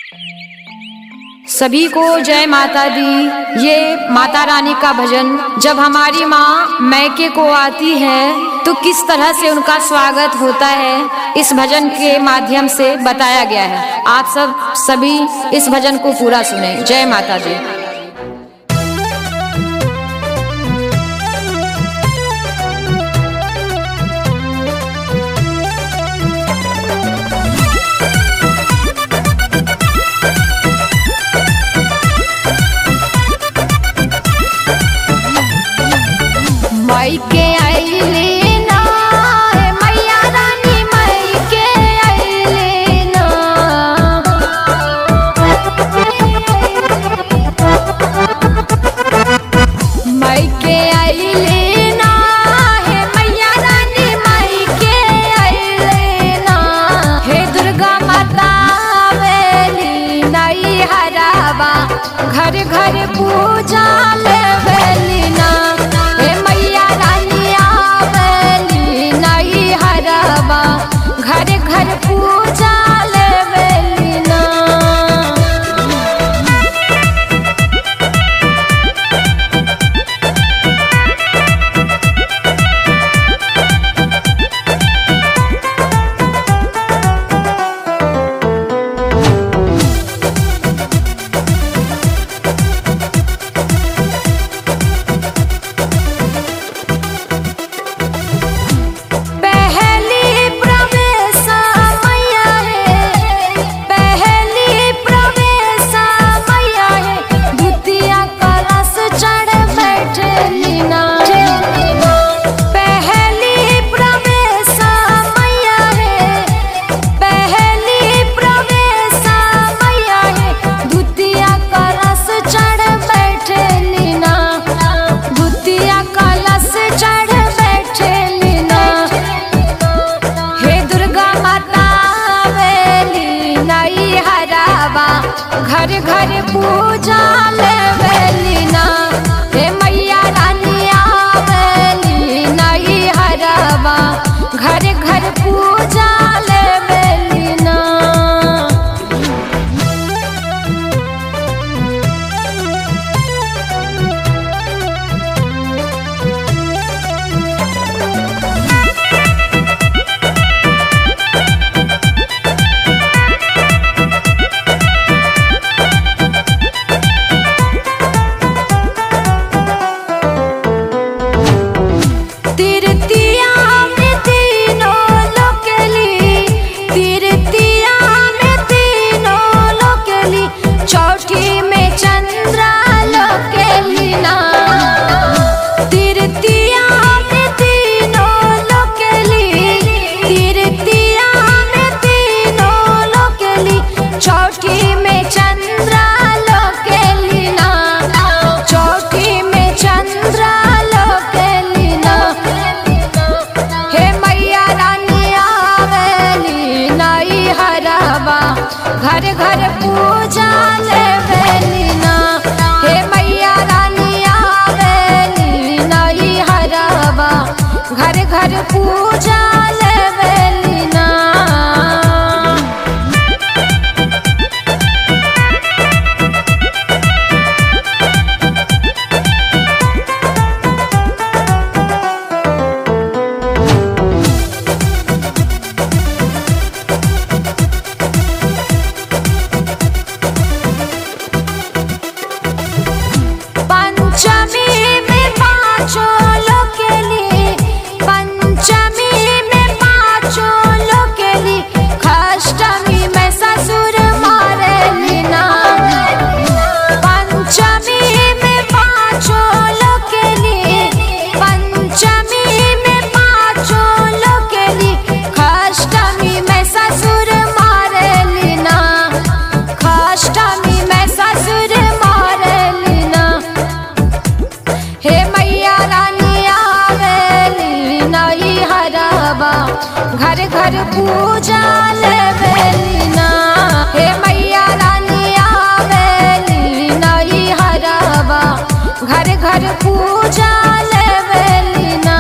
सभी को जय माता दी। ये माता रानी का भजन जब हमारी माँ मैके को आती है तो किस तरह से उनका स्वागत होता है, इस भजन के माध्यम से बताया गया है। आप सभी इस भजन को पूरा सुने। जय माता दी। मैके आइले ना मैया रानी, मैके आइले ना। मैके आइले ना हे मैया रानी, मैके आइले ना। हे दुर्गा माता आवेली नई हरावा, घर घर पूजा लेवेली ना। घर घर पूजा लेवेली ना। घर घर पूजा लेवेली ना। हे मैया रानी आवेली नई हरावा, घर घर पूजा लेवेली ना। घर घर पूजा लेवेली ना। हे मैया रानी आवेली नई हरावा, घर घर पूजा लेवेली ना। घर घर पूजा लेवेली ना। हे मैया रानी आवेली नई हरावा, घर घर पूजा लेवेली ना।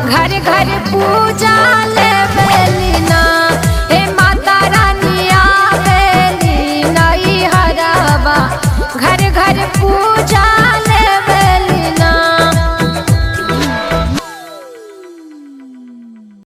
घर घर पूजा ले